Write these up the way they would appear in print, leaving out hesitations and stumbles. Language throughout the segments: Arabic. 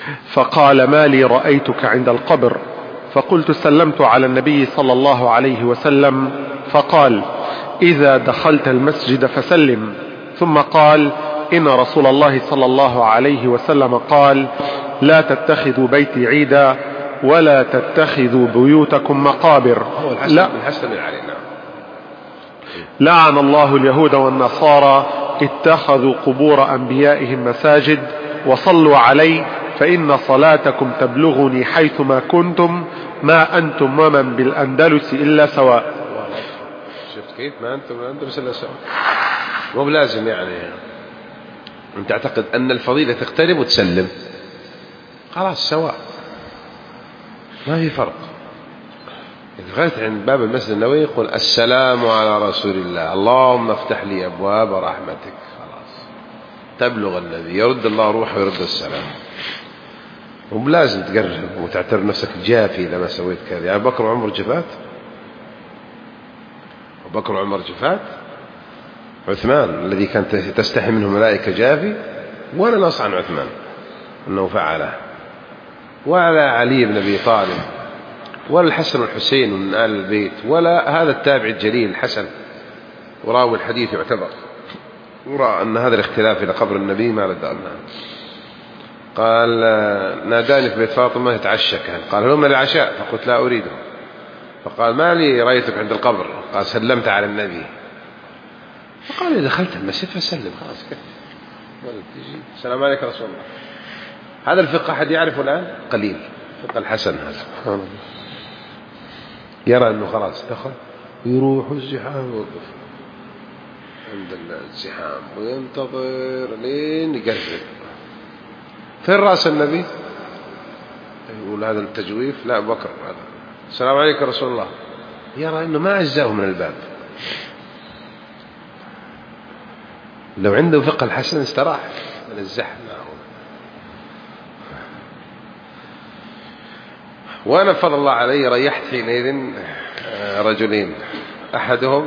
فقال: ما لي رأيتك عند القبر؟ فقلت: سلمت على النبي صلى الله عليه وسلم. فقال: إذا دخلت المسجد فسلم. ثم قال: إن رسول الله صلى الله عليه وسلم قال: لا تتخذوا بيتي عيدا ولا تتخذوا بيوتكم مقابر. لعن الله اليهود والنصارى اتخذوا قبور أنبيائهم مساجد وصلوا علي فإن صلاتكم تبلغني حيثما كنتم ما أنتم ومن بالأندلس إلا سواء. شفت كيف؟ ما أنتم بالأندلس إلا سواء. مو بلازم يعني أنت تعتقد أن الفضيلة تقترب وتسلم، خلاص سواء، ما في فرق. إذا دخلت عند باب المسجد النبوي يقول: السلام على رسول الله، اللهم افتح لي أبواب رحمتك، خلاص تبلغ النبي، يرد الله روحه ويرد السلام. وبلازم تقرب وتعتبر نفسك جافي لما سويت كذا. يعني بكر وعمر جفات، وبكر وعمر جفات. عثمان الذي كانت تستحي منه ملائكة جافي، ولا نص عن عثمان أنه فعله، ولا علي بن أبي طالب، ولا الحسن والحسين من آل البيت، ولا هذا التابع الجليل الحسن وراوي الحديث يعتبر، ورأى أن هذا الاختلاف إلى قبر النبي ما رد عنه. قال: ناداني في بيت فاطمة يتعشى كان، قال: هلم العشاء؟ فقلت: لا أريده. فقال: ما لي رأيتك عند القبر؟ قال: سلمت على النبي. فقال: إذا دخلت المسجد فسلم، خلاص كيف السلام عليك رسول الله. هذا الفقه أحد يعرفه الآن؟ قليل. فقه الحسن هذا يرى أنه خلاص دخل ويروح الزحام ويوقف عند الزحام وينتظر لين يقرب. فين رأس النبي؟ يقول هذا التجويف: لا بكر هذا. السلام عليك رسول الله. يرى أنه ما أجزاه من الباب. لو عنده فقه الحسن استراح من الزحمة. وأنا فضل الله علي ريحت حينئذ رجلين. أحدهم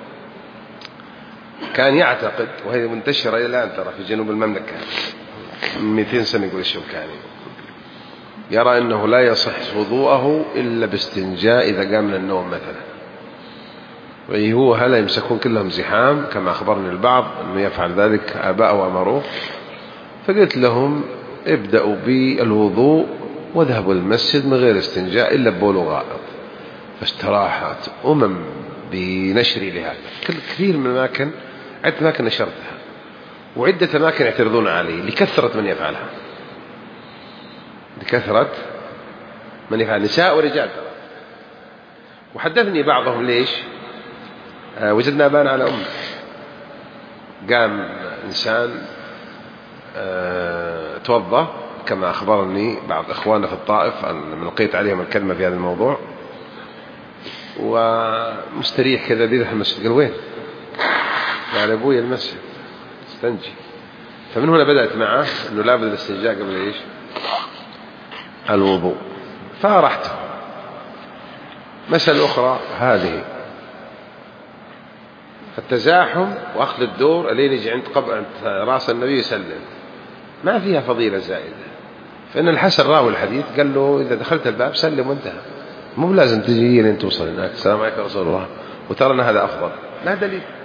كان يعتقد، وهي منتشرة إلى الآن ترى في جنوب المملكة من 200 سنة، يقول الشوكاني، يرى أنه لا يصح وضوءه إلا باستنجاء إذا قام من النوم مثلا. وهو هلا يمسكون كلهم زحام كما أخبرني البعض أنه يفعل ذلك، آباءه أمروه. فقلت لهم: ابدأوا بالوضوء وذهبوا للمسجد من غير استنجاء إلا ببول وغائط. فاستراحت بنشري لهذا. كثير من الأماكن، عدة أماكن نشرتها، وعدة أماكن يعترضون عليه لكثرة من يفعلها، لكثرة من يفعل، نساء ورجال. وحدثني بعضهم: ليش؟ وجدنا أبانا على أمه. قام إنسان توضأ كما أخبرني بعض إخواننا في الطائف، من لقيت عليهم الكلمة في هذا الموضوع، ومستريح كذا بيذهب المسجد. قال: وين؟ قال: أبوي المسجد استنجي. فمن هنا بدأت معه أنه لابد الاستنجاء قبل إيش؟ الوضوء. فرحته. مسألة أخرى هذه التزاحم وأخذ الدور الذي يجي عند رأس النبي يسلم، ما فيها فضيلة زائدة. فإن الحسن راوي الحديث قال له: إذا دخلت الباب سلم وانتهى، مو لازم تجي لين توصل هناك السلام عليكم رسول الله وترى أن هذا أفضل. لا دليل.